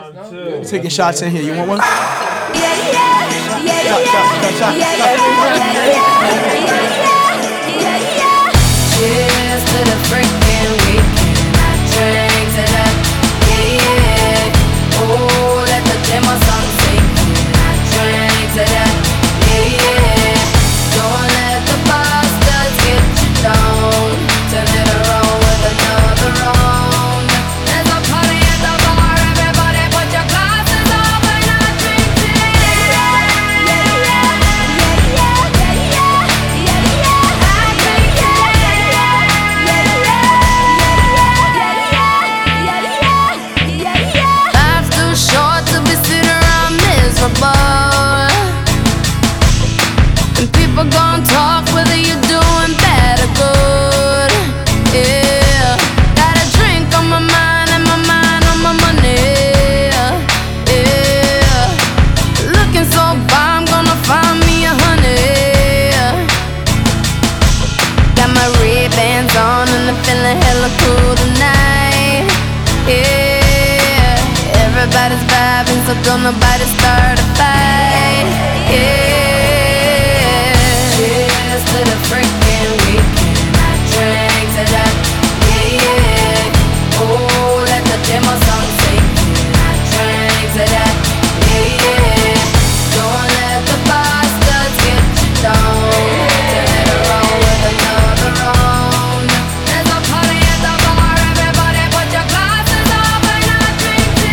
Taking shots in here. You want one? Cheers to the freaking weekend. I drank to that, yeah. Oh, let the demo song sing. I drank to that, yeah. Don't let the bastards get you down. Turn it around with another round. There's a party at the bar. Everybody put your glasses up and I drink to Life's too short to be sitting around miserable. And people gon' talk whether you're doing bad or good. Yeah, got a drink on my mind and my mind on my money. Yeah, looking so far, I'm gonna find me a honey. Got my Ray-Bans on and I'm feeling hella cool tonight. Yeah, everybody's vibing, so don't nobody start a fight. Yeah, cheers to the freaking weekend. I drank to that, yeah. Oh, let the demo song sing. I drank to that, yeah. Don't let the bastards get you down. Turn it around with another round. There's a party at the bar. Everybody put your glasses up and I drink to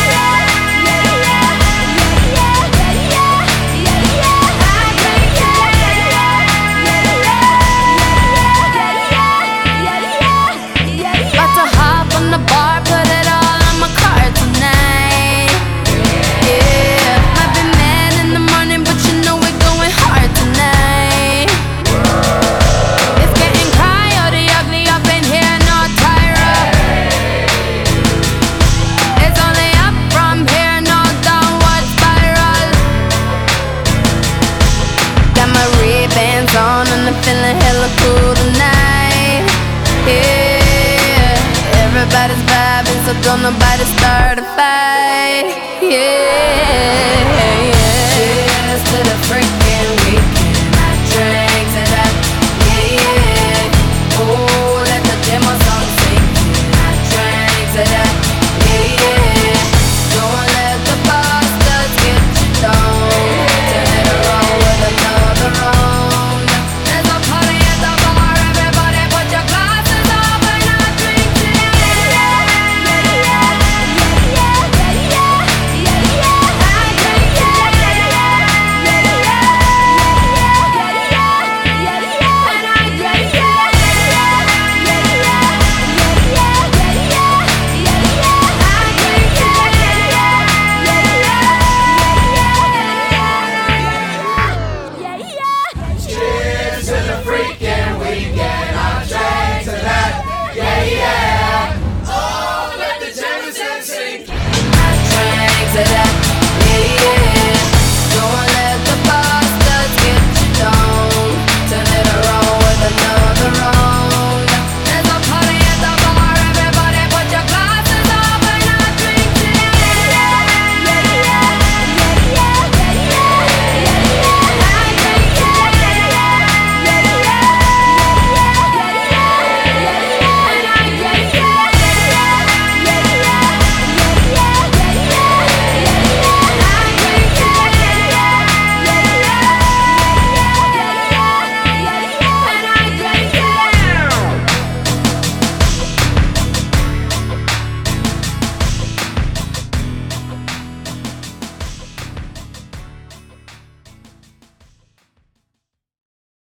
About to hop on the bar, put it all on my card tonight. Yeah, might be mad in the morning, but you know we're going hard tonight. It's getting coyote ugly up in here, no Tyra. It's only up from here, no downward spiral. Got my Ray-Bans on and I'm feeling hella cool tonight. Yeah, everybody's vibing, so don't nobody start a fight. Yeah.